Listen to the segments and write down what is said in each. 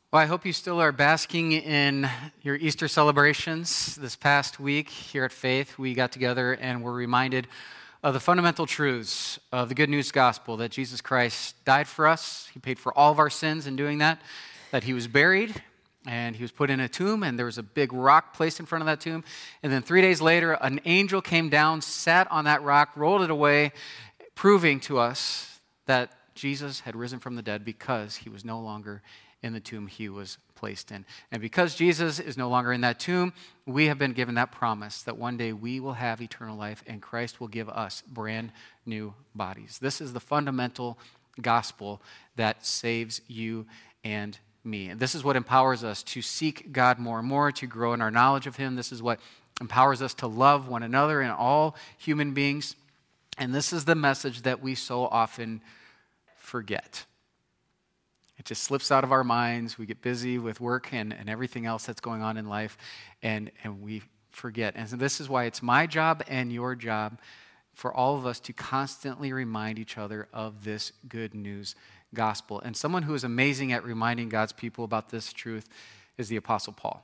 Well, I hope you still are basking in your Easter celebrations. This past week here at Faith, we got together and were reminded of the fundamental truths of the good news gospel, that Jesus Christ died for us. He paid for all of our sins in doing that he was buried, and he was put in a tomb, and there was a big rock placed in front of that tomb. And then 3 days later, an angel came down, sat on that rock, rolled it away, proving to us that Jesus had risen from the dead because he was no longer in the tomb he was placed in. And because Jesus is no longer in that tomb, we have been given that promise that one day we will have eternal life and Christ will give us brand new bodies. This is the fundamental gospel that saves you and me. And this is what empowers us to seek God more and more, to grow in our knowledge of him. This is what empowers us to love one another and all human beings. And this is the message that we so often forget. It just slips out of our minds. We get busy with work and everything else that's going on in life, and we forget. And so this is why it's my job and your job for all of us to constantly remind each other of this good news gospel. And someone who is amazing at reminding God's people about this truth is the Apostle Paul.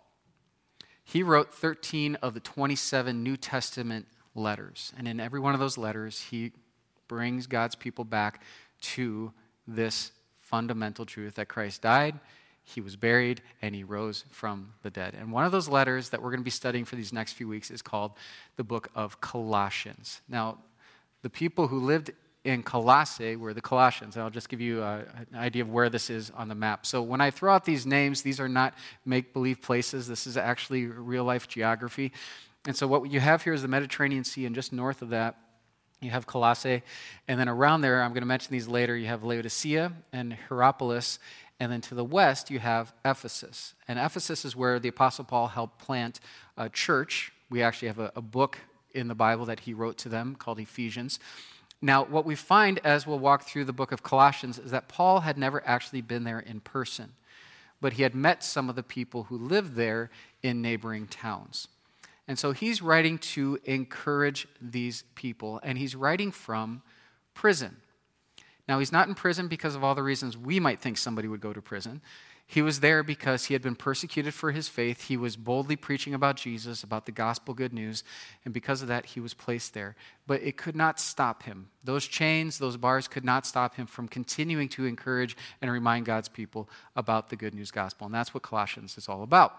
He wrote 13 of the 27 New Testament letters. And in every one of those letters, he brings God's people back to this fundamental truth that Christ died, he was buried, and he rose from the dead. And one of those letters that we're going to be studying for these next few weeks is called the book of Colossians. Now, the people who lived in Colossae were the Colossians, and I'll just give you an idea of where this is on the map. So when I throw out these names, these are not make-believe places. This is actually real-life geography. And so what you have here is the Mediterranean Sea, and just north of that, you have Colossae, and then around there, I'm going to mention these later, you have Laodicea and Hierapolis, and then to the west, you have Ephesus. And Ephesus is where the Apostle Paul helped plant a church. We actually have a book in the Bible that he wrote to them called Ephesians. Now, what we find as we'll walk through the book of Colossians is that Paul had never actually been there in person, but he had met some of the people who lived there in neighboring towns. And so he's writing to encourage these people, and he's writing from prison. Now, he's not in prison because of all the reasons we might think somebody would go to prison. He was there because he had been persecuted for his faith. He was boldly preaching about Jesus, about the gospel good news, and because of that, he was placed there. But it could not stop him. Those chains, those bars could not stop him from continuing to encourage and remind God's people about the good news gospel, and that's what Colossians is all about.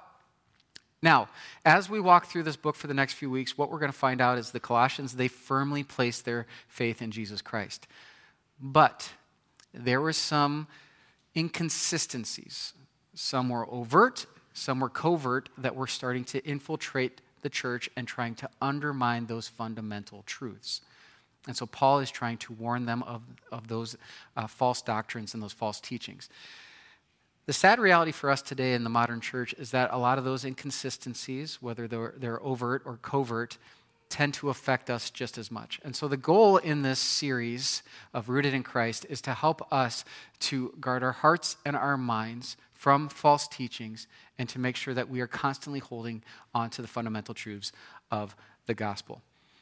Now, as we walk through this book for the next few weeks, what we're going to find out is the Colossians, they firmly placed their faith in Jesus Christ. But there were some inconsistencies. Some were overt, some were covert, that were starting to infiltrate the church and trying to undermine those fundamental truths. And so Paul is trying to warn them of those false doctrines and those false teachings. The sad reality for us today in the modern church is that a lot of those inconsistencies, whether they're overt or covert, tend to affect us just as much. And so the goal in this series of Rooted in Christ is to help us to guard our hearts and our minds from false teachings and to make sure that we are constantly holding on to the fundamental truths of the gospel.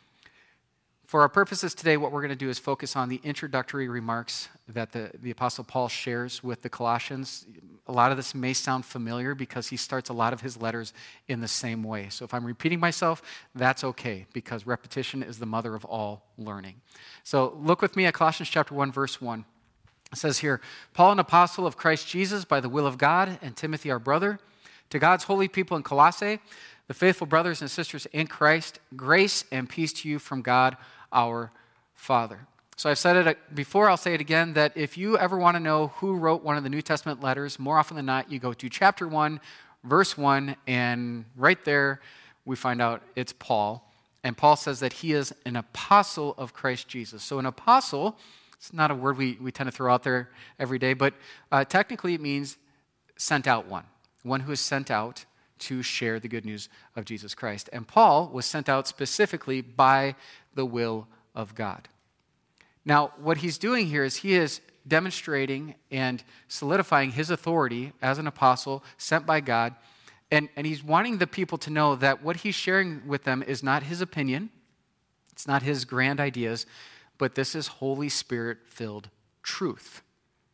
For our purposes today, what we're going to do is focus on the introductory remarks that the Apostle Paul shares with the Colossians. A lot of this may sound familiar because he starts a lot of his letters in the same way. So if I'm repeating myself, that's okay, because repetition is the mother of all learning. So look with me at Colossians chapter 1, verse 1. It says here, Paul, an apostle of Christ Jesus by the will of God, and Timothy, our brother, to God's holy people in Colossae, the faithful brothers and sisters in Christ, grace and peace to you from God, our Father. So I've said it before, I'll say it again, that if you ever want to know who wrote one of the New Testament letters, more often than not, you go to chapter 1, verse 1, and right there we find out it's Paul. And Paul says that he is an apostle of Christ Jesus. So an apostle, it's not a word we tend to throw out there every day, but technically it means sent out one who is sent out to share the good news of Jesus Christ. And Paul was sent out specifically by the will of God. Now, what he's doing here is he is demonstrating and solidifying his authority as an apostle sent by God, and he's wanting the people to know that what he's sharing with them is not his opinion, it's not his grand ideas, but this is Holy Spirit-filled truth.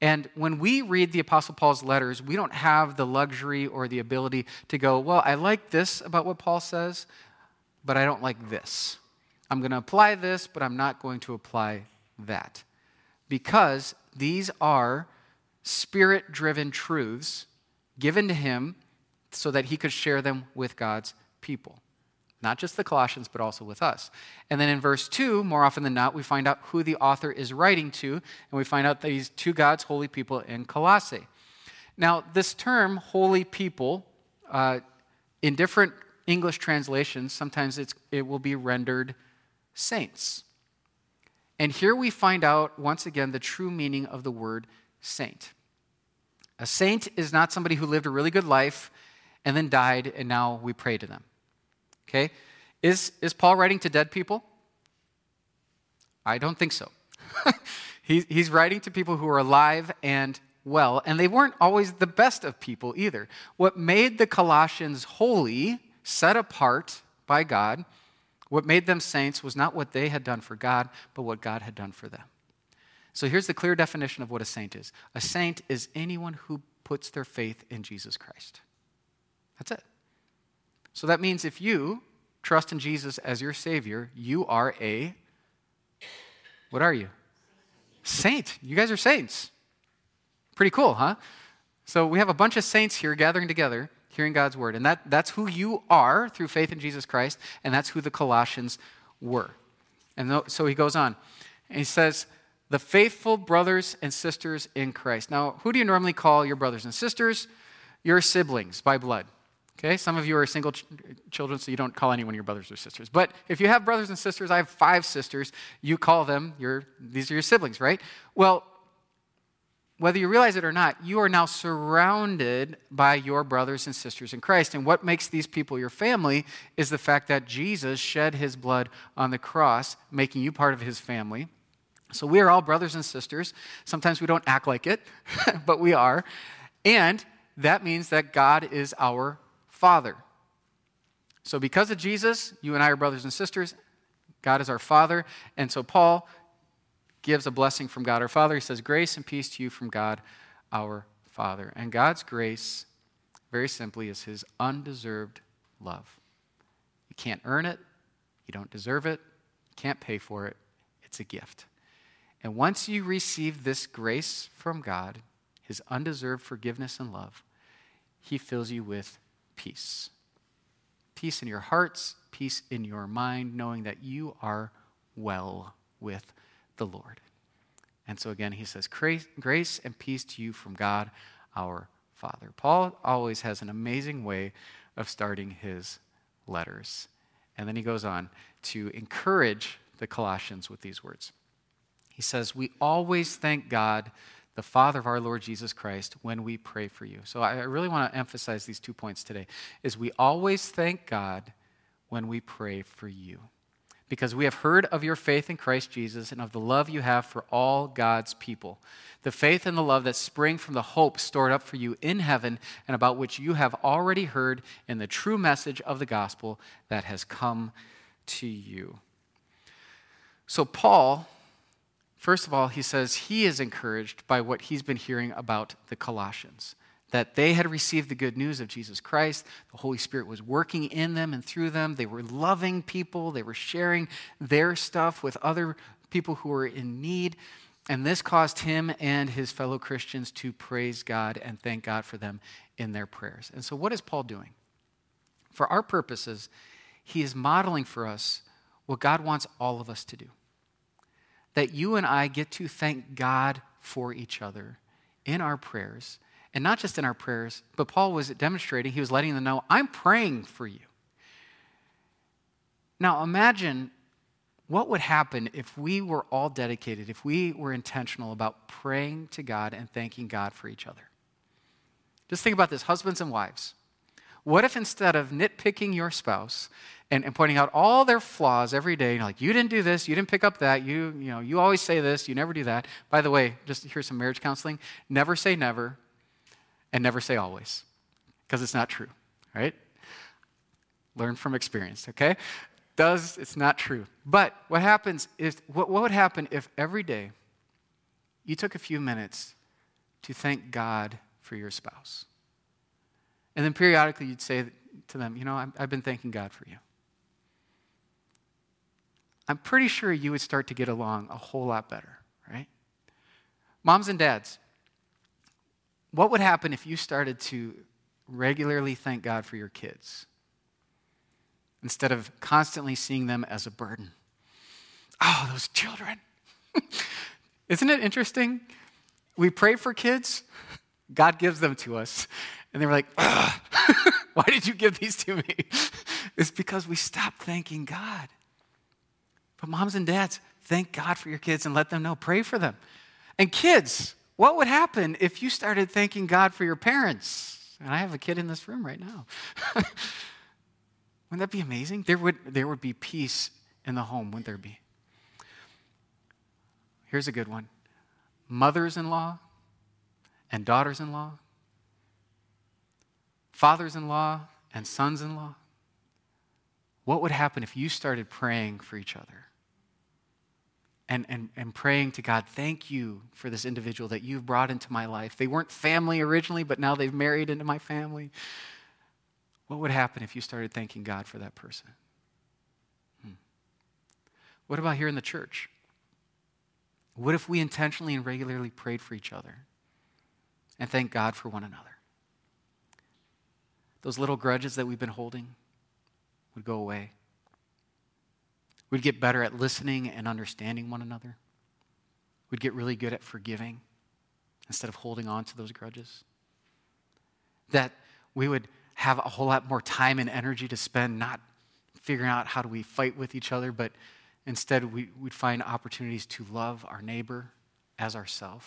And when we read the Apostle Paul's letters, we don't have the luxury or the ability to go, well, I like this about what Paul says, but I don't like this. I'm going to apply this, but I'm not going to apply that. Because these are Spirit-driven truths given to him so that he could share them with God's people. Not just the Colossians, but also with us. And then in verse 2, more often than not, we find out who the author is writing to, and we find out that he's to God's holy people in Colossae. Now, this term, holy people, in different English translations, sometimes it will be rendered saints. And here we find out, once again, the true meaning of the word saint. A saint is not somebody who lived a really good life and then died, and now we pray to them. Okay? Is Paul writing to dead people? I don't think so. He's writing to people who are alive and well, and they weren't always the best of people either. What made the Colossians holy, set apart by God, what made them saints was not what they had done for God, but what God had done for them. So here's the clear definition of what a saint is. A saint is anyone who puts their faith in Jesus Christ. That's it. So that means if you trust in Jesus as your Savior, you are what are you? Saint. You guys are saints. Pretty cool, huh? So we have a bunch of saints here gathering together, hearing God's word. And that's who you are through faith in Jesus Christ, and that's who the Colossians were. And so he goes on, and he says, the faithful brothers and sisters in Christ. Now, who do you normally call your brothers and sisters? Your siblings by blood. Okay, some of you are single children, so you don't call anyone your brothers or sisters. But if you have brothers and sisters, I have 5 sisters, you call them, these are your siblings, right? Well, whether you realize it or not, you are now surrounded by your brothers and sisters in Christ. And what makes these people your family is the fact that Jesus shed his blood on the cross, making you part of his family. So we are all brothers and sisters. Sometimes we don't act like it, but we are. And that means that God is our Father. So because of Jesus, you and I are brothers and sisters. God is our Father. And so Paul gives a blessing from God our Father. He says, grace and peace to you from God our Father. And God's grace, very simply, is his undeserved love. You can't earn it. You don't deserve it. You can't pay for it. It's a gift. And once you receive this grace from God, his undeserved forgiveness and love, he fills you with peace. Peace in your hearts, peace in your mind, knowing that you are well with the Lord. And so again, he says, grace and peace to you from God, our Father. Paul always has an amazing way of starting his letters. And then he goes on to encourage the Colossians with these words. He says, we always thank God, the Father of our Lord Jesus Christ, when we pray for you. So I really want to emphasize these 2 points today, is we always thank God when we pray for you. Because we have heard of your faith in Christ Jesus and of the love you have for all God's people. The faith and the love that spring from the hope stored up for you in heaven and about which you have already heard in the true message of the gospel that has come to you. So Paul, first of all, he says he is encouraged by what he's been hearing about the Colossians, that they had received the good news of Jesus Christ. The Holy Spirit was working in them and through them. They were loving people. They were sharing their stuff with other people who were in need. And this caused him and his fellow Christians to praise God and thank God for them in their prayers. And so what is Paul doing? For our purposes, he is modeling for us what God wants all of us to do. That you and I get to thank God for each other in our prayers. And not just in our prayers, but Paul was demonstrating, he was letting them know, I'm praying for you. Now imagine what would happen if we were all dedicated, if we were intentional about praying to God and thanking God for each other. Just think about this, husbands and wives. What if instead of nitpicking your spouse and pointing out all their flaws every day, like, you didn't do this, you didn't pick up that, you always say this, you never do that. By the way, just here's some marriage counseling. Never say never. And never say always, because it's not true, right? Learn from experience, okay? It's not true. But what would happen if every day you took a few minutes to thank God for your spouse. And then periodically you'd say to them, I've been thanking God for you. I'm pretty sure you would start to get along a whole lot better, right? Moms and dads, what would happen if you started to regularly thank God for your kids instead of constantly seeing them as a burden? Oh, those children. Isn't it interesting? We pray for kids, God gives them to us, and they're like, why did you give these to me? It's because we stopped thanking God. But moms and dads, thank God for your kids and let them know. Pray for them. And kids, what would happen if you started thanking God for your parents? And I have a kid in this room right now. Wouldn't that be amazing? There would be peace in the home, wouldn't there be? Here's a good one. Mothers-in-law and daughters-in-law, fathers-in-law and sons-in-law. What would happen if you started praying for each other? And praying to God, thank you for this individual that you've brought into my life. They weren't family originally, but now they've married into my family. What would happen if you started thanking God for that person? What about here in the church? What if we intentionally and regularly prayed for each other and thanked God for one another? Those little grudges that we've been holding would go away. We'd get better at listening and understanding one another. We'd get really good at forgiving instead of holding on to those grudges. That we would have a whole lot more time and energy to spend not figuring out how do we fight with each other, but instead we'd find opportunities to love our neighbor as ourselves.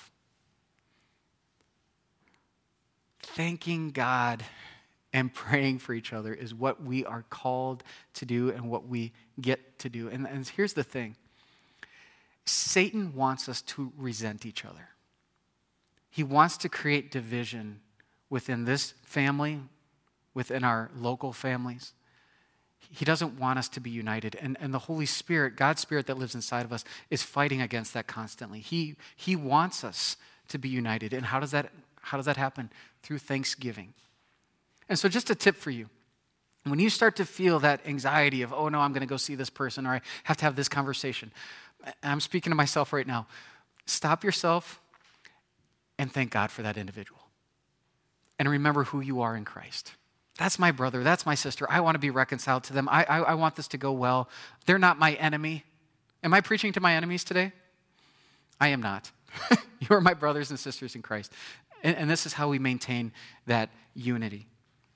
Thanking God and praying for each other is what we are called to do and what we get to do. And here's the thing. Satan wants us to resent each other. He wants to create division within this family, within our local families. He doesn't want us to be united. And the Holy Spirit, God's Spirit that lives inside of us, is fighting against that constantly. He wants us to be united. And how does that happen? Through thanksgiving. And so just a tip for you. When you start to feel that anxiety of, oh no, I'm going to go see this person, or I have to have this conversation. And I'm speaking to myself right now. Stop yourself and thank God for that individual. And remember who you are in Christ. That's my brother. That's my sister. I want to be reconciled to them. I want this to go well. They're not my enemy. Am I preaching to my enemies today? I am not. You are my brothers and sisters in Christ. And this is how we maintain that unity.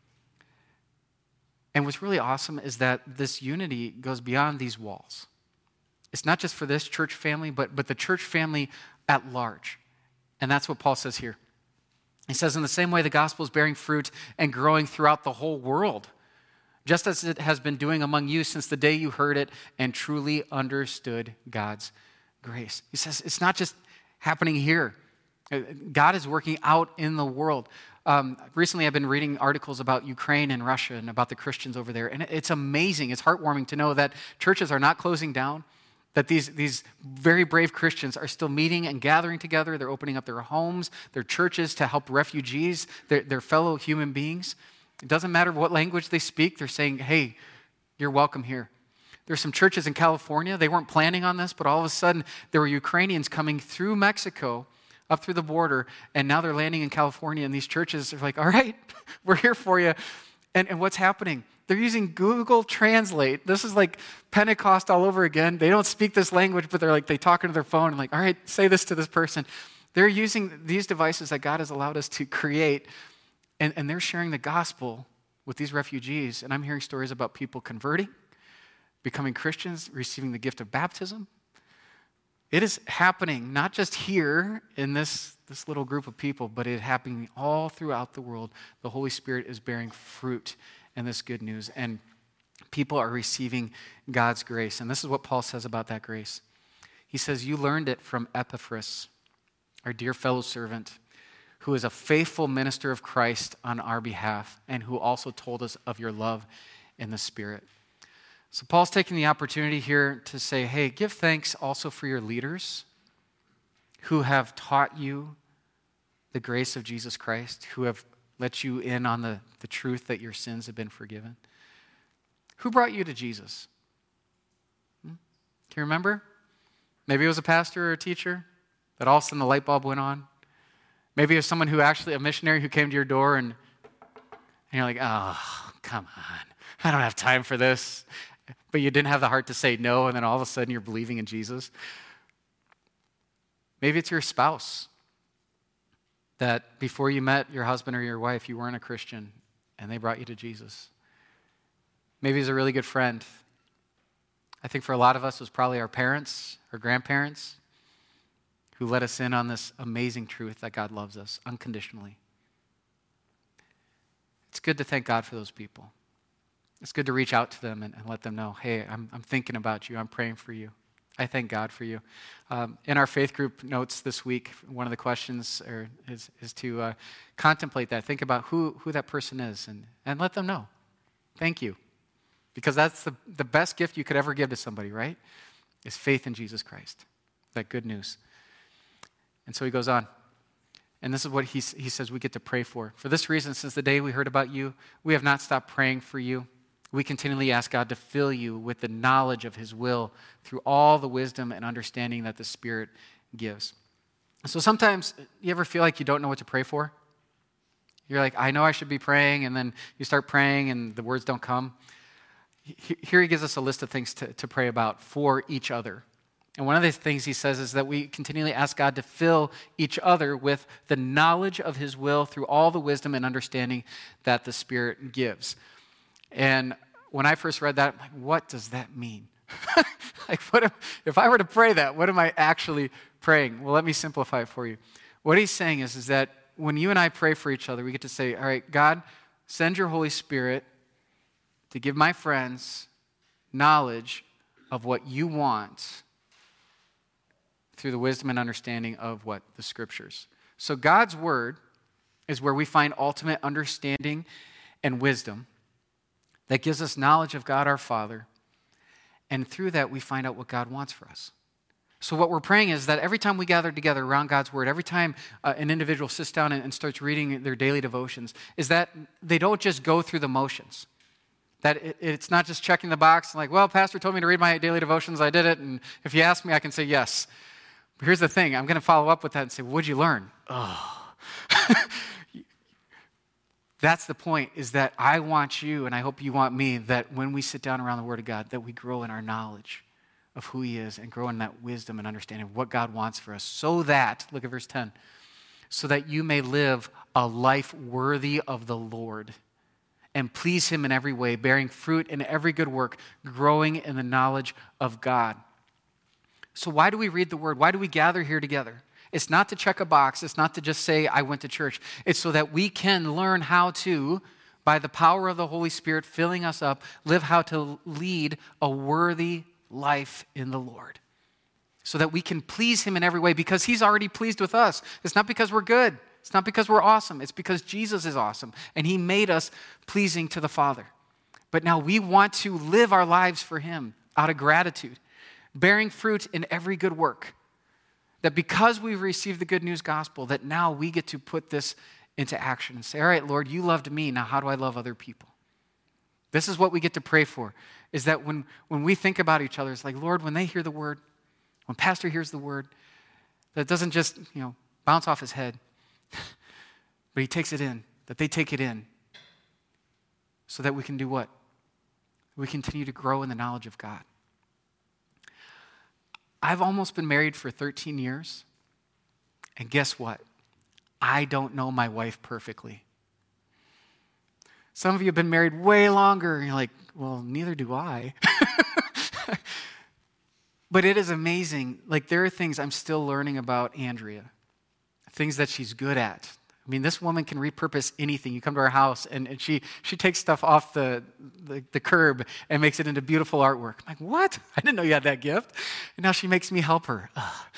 And what's really awesome is that this unity goes beyond these walls. It's not just for this church family, but the church family at large. And that's what Paul says here. He says, in the same way, the gospel is bearing fruit and growing throughout the whole world, just as it has been doing among you since the day you heard it and truly understood God's grace. He says, it's not just happening here. God is working out in the world. Recently, I've been reading articles about Ukraine and Russia and about the Christians over there. And it's amazing. It's heartwarming to know that churches are not closing down, that these very brave Christians are still meeting and gathering together. They're opening up their homes, their churches to help refugees, their fellow human beings. It doesn't matter what language they speak. They're saying, hey, you're welcome here. There's some churches in California. They weren't planning on this, but all of a sudden, there were Ukrainians coming through Mexico, up through the border, and now they're landing in California, and these churches are like, all right, we're here for you. And what's happening? They're using Google Translate. This is like Pentecost all over again. They don't speak this language, but they talk into their phone and like, all right, say this to this person. They're using these devices that God has allowed us to create, and they're sharing the gospel with these refugees. And I'm hearing stories about people converting, becoming Christians, receiving the gift of baptism. It is happening not just here in this little group of people, but it is happening all throughout the world. The Holy Spirit is bearing fruit in this good news, and people are receiving God's grace. And this is what Paul says about that grace. He says, you learned it from Epaphras, our dear fellow servant, who is a faithful minister of Christ on our behalf, and who also told us of your love in the Spirit. So Paul's taking the opportunity here to say, hey, give thanks also for your leaders who have taught you the grace of Jesus Christ, who have let you in on the truth that your sins have been forgiven? Who brought you to Jesus? Can you remember? Maybe it was a pastor or a teacher that all of a sudden the light bulb went on. Maybe it was someone who actually, a missionary who came to your door and you're like, oh, come on. I don't have time for this. But you didn't have the heart to say no, and then all of a sudden you're believing in Jesus. Maybe it's your spouse that before you met your husband or your wife, you weren't a Christian, and they brought you to Jesus. Maybe it's a really good friend. I think for a lot of us, it was probably our parents or grandparents who let us in on this amazing truth that God loves us unconditionally. It's good to thank God for those people. It's good to reach out to them and let them know, hey, I'm thinking about you. I'm praying for you. I thank God for you. In our faith group notes this week, one of the questions is to contemplate that. Think about who that person is and let them know. Thank you. Because that's the best gift you could ever give to somebody, right? Is faith in Jesus Christ. That good news. And so he goes on. And this is what he says we get to pray for. For this reason, since the day we heard about you, we have not stopped praying for you. We continually ask God to fill you with the knowledge of his will through all the wisdom and understanding that the Spirit gives. So sometimes you ever feel like you don't know what to pray for? You're like, I know I should be praying, and then you start praying and the words don't come. Here he gives us a list of things to pray about for each other. And one of the things he says is that we continually ask God to fill each other with the knowledge of his will through all the wisdom and understanding that the Spirit gives. And when I first read that, I'm like, what does that mean? Like, if I were to pray that, what am I actually praying? Well, let me simplify it for you. What he's saying is that when you and I pray for each other, we get to say, all right, God, send your Holy Spirit to give my friends knowledge of what you want through the wisdom and understanding of what? The Scriptures. So God's Word is where we find ultimate understanding and wisdom that gives us knowledge of God our Father, and through that we find out what God wants for us. So what we're praying is that every time we gather together around God's Word, every time an individual sits down and starts reading their daily devotions, is that they don't just go through the motions. That it's not just checking the box, like, well, Pastor told me to read my daily devotions, I did it, and if you ask me, I can say yes. But here's the thing, I'm going to follow up with that and say, what'd you learn? Oh. That's the point, is that I want you, and I hope you want me, that when we sit down around the Word of God, that we grow in our knowledge of who he is and grow in that wisdom and understanding of what God wants for us, so that, look at verse 10, so that you may live a life worthy of the Lord and please him in every way, bearing fruit in every good work, growing in the knowledge of God. So why do we read the Word? Why do we gather here together? It's not to check a box. It's not to just say, I went to church. It's so that we can learn how to, by the power of the Holy Spirit filling us up, live how to lead a worthy life in the Lord. So that we can please him in every way, because he's already pleased with us. It's not because we're good. It's not because we're awesome. It's because Jesus is awesome, and he made us pleasing to the Father. But now we want to live our lives for him out of gratitude, bearing fruit in every good work. That because we've received the good news gospel, that now we get to put this into action and say, all right, Lord, you loved me. Now how do I love other people? This is what we get to pray for, is that when we think about each other, it's like, Lord, when they hear the word, when Pastor hears the word, that it doesn't just, bounce off his head, but he takes it in, that they take it in, so that we can do what? We continue to grow in the knowledge of God. I've almost been married for 13 years, and guess what? I don't know my wife perfectly. Some of you have been married way longer, and you're like, well, neither do I. But it is amazing. Like, there are things I'm still learning about Andrea, things that she's good at. I mean, this woman can repurpose anything. You come to our house, and she takes stuff off the curb and makes it into beautiful artwork. I'm like, what? I didn't know you had that gift. And now she makes me help her.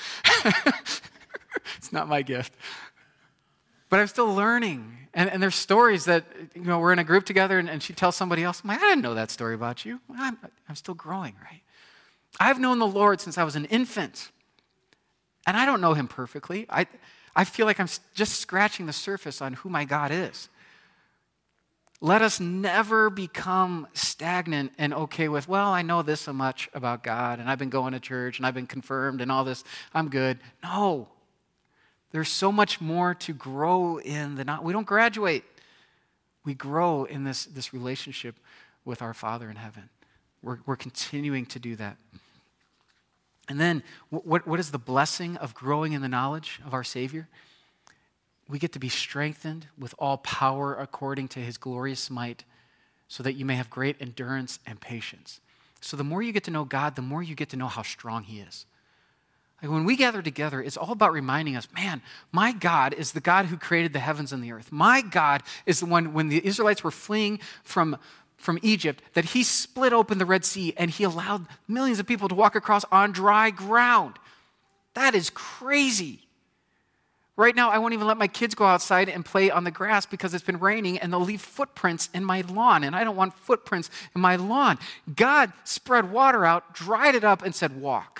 It's not my gift. But I'm still learning. And there's stories that, we're in a group together, and she tells somebody else, I'm like, I didn't know that story about you. I'm still growing, right? I've known the Lord since I was an infant. And I don't know him perfectly. I feel like I'm just scratching the surface on who my God is. Let us never become stagnant and okay with, well, I know this so much about God, and I've been going to church, and I've been confirmed, and all this, I'm good. No. There's so much more to grow in we don't graduate. We grow in this relationship with our Father in heaven. We're continuing to do that. And then, what is the blessing of growing in the knowledge of our Savior? We get to be strengthened with all power according to his glorious might, so that you may have great endurance and patience. So the more you get to know God, the more you get to know how strong he is. Like when we gather together, it's all about reminding us, man, my God is the God who created the heavens and the earth. My God is the one, when the Israelites were fleeing from Egypt, that he split open the Red Sea and he allowed millions of people to walk across on dry ground. That is crazy. Right now, I won't even let my kids go outside and play on the grass because it's been raining and they'll leave footprints in my lawn, and I don't want footprints in my lawn. God spread water out, dried it up, and said, walk.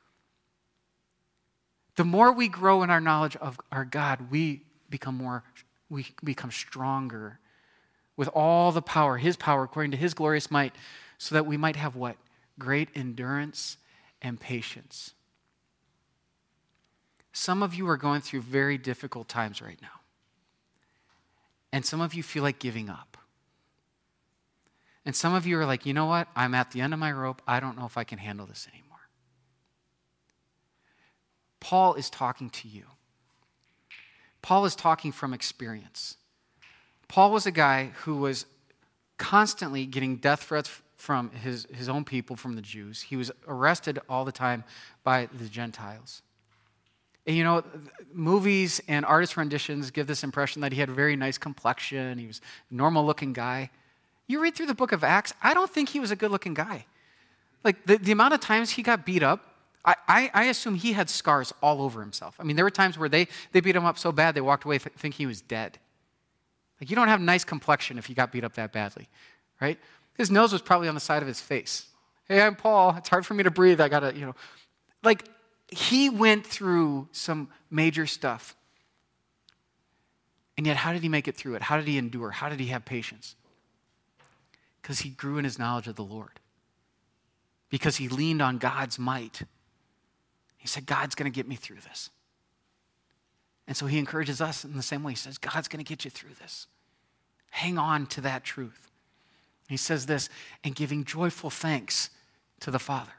The more we grow in our knowledge of our God, we become stronger with all the power, his power, according to his glorious might, so that we might have what? Great endurance and patience. Some of you are going through very difficult times right now. And some of you feel like giving up. And some of you are like, you know what? I'm at the end of my rope. I don't know if I can handle this anymore. Paul is talking to you. Paul is talking from experience. Paul was a guy who was constantly getting death threats from his own people, from the Jews. He was arrested all the time by the Gentiles. And you know, movies and artist renditions give this impression that he had a very nice complexion. He was a normal-looking guy. You read through the book of Acts, I don't think he was a good-looking guy. Like, the amount of times he got beat up, I assume he had scars all over himself. I mean, there were times where they beat him up so bad they walked away thinking he was dead. Like, you don't have a nice complexion if you got beat up that badly, right? His nose was probably on the side of his face. Hey, I'm Paul. It's hard for me to breathe. I got to, like, he went through some major stuff. And yet, how did he make it through it? How did he endure? How did he have patience? Because he grew in his knowledge of the Lord. Because he leaned on God's might. He said, God's going to get me through this. And so he encourages us in the same way. He says, God's going to get you through this. Hang on to that truth. He says this, and giving joyful thanks to the Father.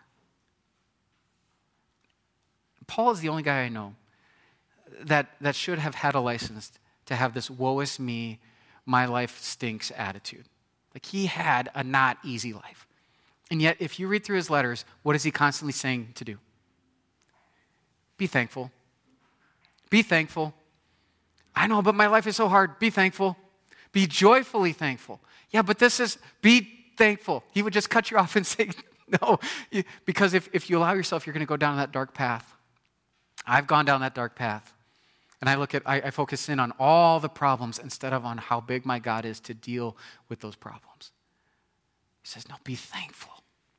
Paul is the only guy I know that should have had a license to have this woe is me, my life stinks attitude. Like, he had a not easy life. And yet, if you read through his letters, what is he constantly saying to do? Be thankful. Be thankful. I know, but my life is so hard. Be thankful. Be joyfully thankful. Yeah, but be thankful. He would just cut you off and say, no. Because if you allow yourself, you're going to go down that dark path. I've gone down that dark path. And I focus in on all the problems instead of on how big my God is to deal with those problems. He says, no, be thankful.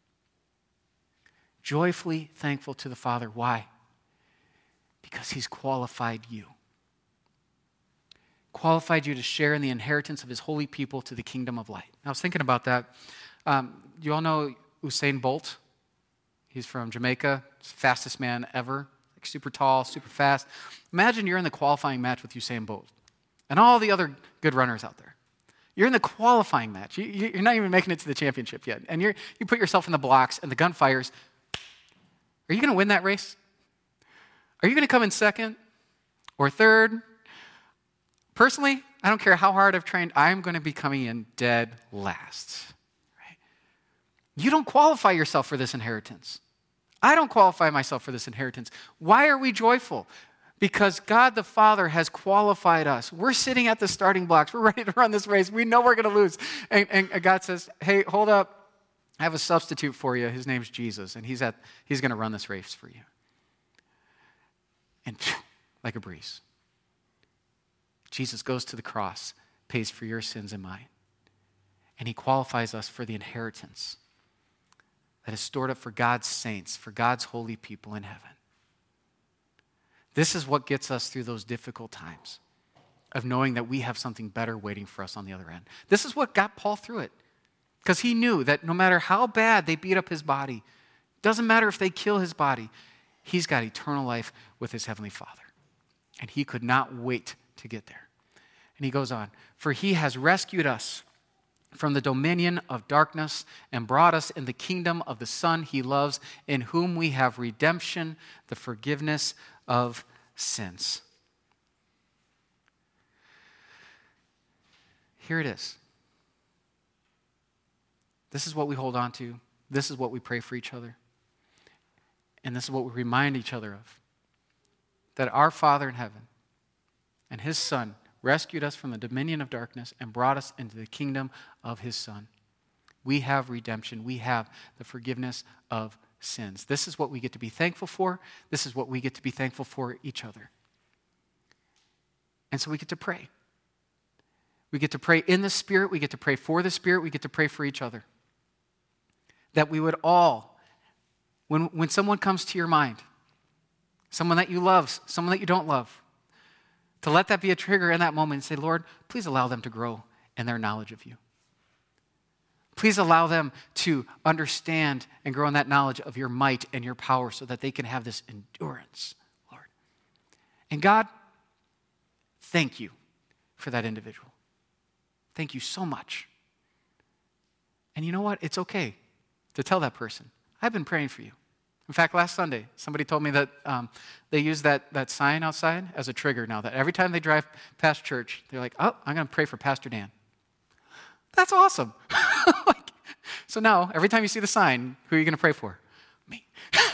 Joyfully thankful to the Father. Why? Because he's qualified you. Qualified you to share in the inheritance of his holy people to the kingdom of light. I was thinking about that. You all know Usain Bolt? He's from Jamaica. He's the fastest man ever. Like, super tall, super fast. Imagine you're in the qualifying match with Usain Bolt and all the other good runners out there. You're in the qualifying match. You're not even making it to the championship yet. And you put yourself in the blocks and the gun fires. Are you going to win that race? Are you going to come in second or third? Personally, I don't care how hard I've trained, I'm going to be coming in dead last. Right? You don't qualify yourself for this inheritance. I don't qualify myself for this inheritance. Why are we joyful? Because God the Father has qualified us. We're sitting at the starting blocks. We're ready to run this race. We know we're going to lose. And God says, hey, hold up. I have a substitute for you. His name's Jesus, and he's going to run this race for you. And like a breeze, Jesus goes to the cross, pays for your sins and mine, and he qualifies us for the inheritance that is stored up for God's saints, for God's holy people in heaven. This is what gets us through those difficult times of knowing that we have something better waiting for us on the other end. This is what got Paul through it, because he knew that no matter how bad they beat up his body, doesn't matter if they kill his body, he's got eternal life with his heavenly Father. And he could not wait to get there. And he goes on, for he has rescued us from the dominion of darkness and brought us in the kingdom of the Son he loves, in whom we have redemption, the forgiveness of sins. Here it is. This is what we hold on to. This is what we pray for each other. And this is what we remind each other of. That our Father in heaven and his Son rescued us from the dominion of darkness and brought us into the kingdom of his Son. We have redemption. We have the forgiveness of sins. This is what we get to be thankful for. This is what we get to be thankful for each other. And so we get to pray. We get to pray in the Spirit. We get to pray for the Spirit. We get to pray for each other. That we would all, when someone comes to your mind, someone that you love, someone that you don't love, to let that be a trigger in that moment and say, Lord, please allow them to grow in their knowledge of you. Please allow them to understand and grow in that knowledge of your might and your power so that they can have this endurance, Lord. And God, thank you for that individual. Thank you so much. And you know what? It's okay to tell that person, I've been praying for you. In fact, last Sunday, somebody told me that they use that sign outside as a trigger now, that every time they drive past church, they're like, oh, I'm going to pray for Pastor Dan. That's awesome. So now, every time you see the sign, who are you going to pray for? Me.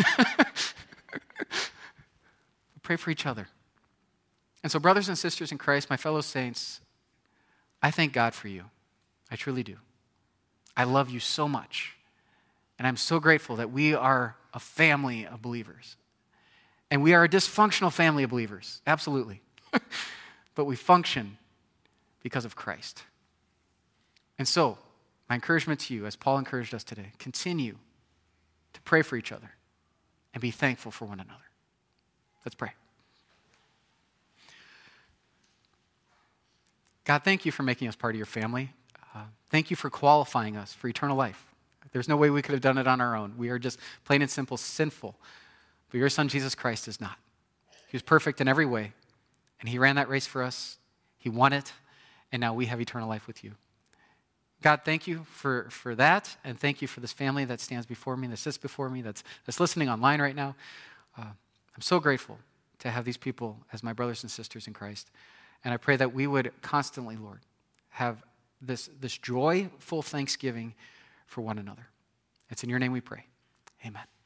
Pray for each other. And so, brothers and sisters in Christ, my fellow saints, I thank God for you. I truly do. I love you so much. And I'm so grateful that we are a family of believers. And we are a dysfunctional family of believers, absolutely. But we function because of Christ. And so, my encouragement to you, as Paul encouraged us today, continue to pray for each other and be thankful for one another. Let's pray. God, thank you for making us part of your family. Thank you for qualifying us for eternal life. There's no way we could have done it on our own. We are just plain and simple sinful. But your Son, Jesus Christ, is not. He was perfect in every way, and he ran that race for us. He won it, and now we have eternal life with you. God, thank you for that, and thank you for this family that stands before me, that sits before me, that's listening online right now. I'm so grateful to have these people as my brothers and sisters in Christ. And I pray that we would constantly, Lord, have this joyful thanksgiving for one another. It's in your name we pray. Amen.